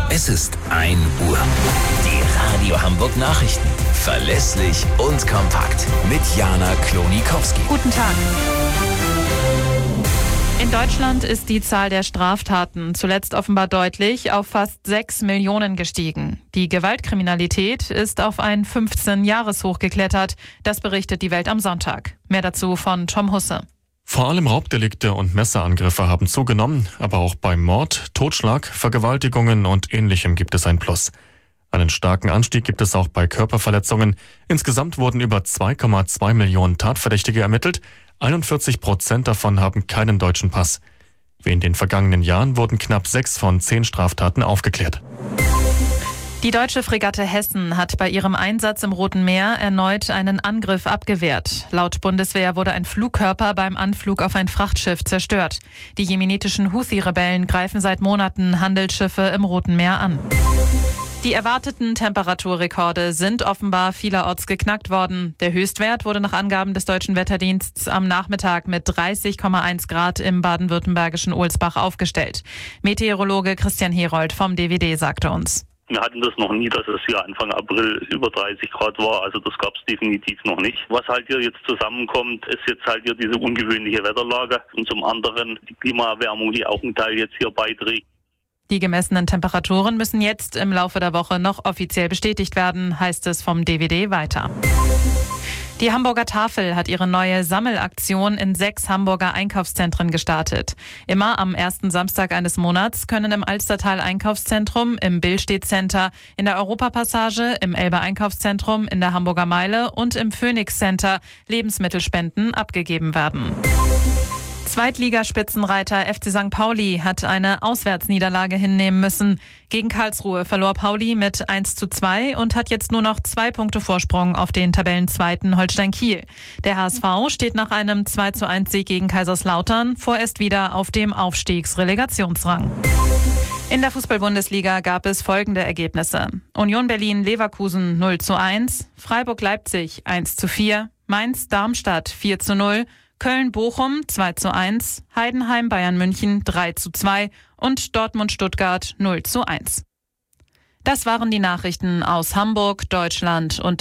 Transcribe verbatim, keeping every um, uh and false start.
Es ist ein Uhr. Die Radio Hamburg Nachrichten. Verlässlich und kompakt. Mit Jana Klonikowski. Guten Tag. In Deutschland ist die Zahl der Straftaten zuletzt offenbar deutlich auf fast sechs Millionen gestiegen. Die Gewaltkriminalität ist auf ein fünfzehn-Jahres-Hoch geklettert. Das berichtet die Welt am Sonntag. Mehr dazu von Tom Husse. Vor allem Raubdelikte und Messerangriffe haben zugenommen, aber auch bei Mord, Totschlag, Vergewaltigungen und Ähnlichem gibt es ein Plus. Einen starken Anstieg gibt es auch bei Körperverletzungen. Insgesamt wurden über zwei Komma zwei Millionen Tatverdächtige ermittelt. einundvierzig Prozent davon haben keinen deutschen Pass. Wie in den vergangenen Jahren wurden knapp sechs von zehn Straftaten aufgeklärt. Die deutsche Fregatte Hessen hat bei ihrem Einsatz im Roten Meer erneut einen Angriff abgewehrt. Laut Bundeswehr wurde ein Flugkörper beim Anflug auf ein Frachtschiff zerstört. Die jemenitischen Houthi-Rebellen greifen seit Monaten Handelsschiffe im Roten Meer an. Die erwarteten Temperaturrekorde sind offenbar vielerorts geknackt worden. Der Höchstwert wurde nach Angaben des Deutschen Wetterdienstes am Nachmittag mit dreißig Komma eins Grad im baden-württembergischen Ohlsbach aufgestellt. Meteorologe Christian Herold vom D W D sagte uns: Wir hatten das noch nie, dass es hier Anfang April über dreißig Grad war. Also das gab es definitiv noch nicht. Was halt hier jetzt zusammenkommt, ist jetzt halt hier diese ungewöhnliche Wetterlage und zum anderen die Klimaerwärmung, die auch einen Teil jetzt hier beiträgt. Die gemessenen Temperaturen müssen jetzt im Laufe der Woche noch offiziell bestätigt werden, heißt es vom D W D weiter. Die Hamburger Tafel hat ihre neue Sammelaktion in sechs Hamburger Einkaufszentren gestartet. Immer am ersten Samstag eines Monats können im Alstertal Einkaufszentrum, im Billstedt Center, in der Europapassage, im Elbe Einkaufszentrum, in der Hamburger Meile und im Phoenix Center Lebensmittelspenden abgegeben werden. Zweitligaspitzenreiter F C Sankt Pauli hat eine Auswärtsniederlage hinnehmen müssen. Gegen Karlsruhe verlor Pauli mit eins zu zwei und hat jetzt nur noch zwei Punkte Vorsprung auf den Tabellenzweiten Holstein Kiel. Der H S V steht nach einem zwei zu eins Sieg gegen Kaiserslautern vorerst wieder auf dem Aufstiegsrelegationsrang. In der Fußball-Bundesliga gab es folgende Ergebnisse: Union Berlin-Leverkusen null zu eins, Freiburg-Leipzig eins zu vier, Mainz-Darmstadt vier zu null, Köln-Bochum zwei zu eins, Heidenheim-Bayern München drei zu zwei und Dortmund-Stuttgart null zu eins. Das waren die Nachrichten aus Hamburg, Deutschland und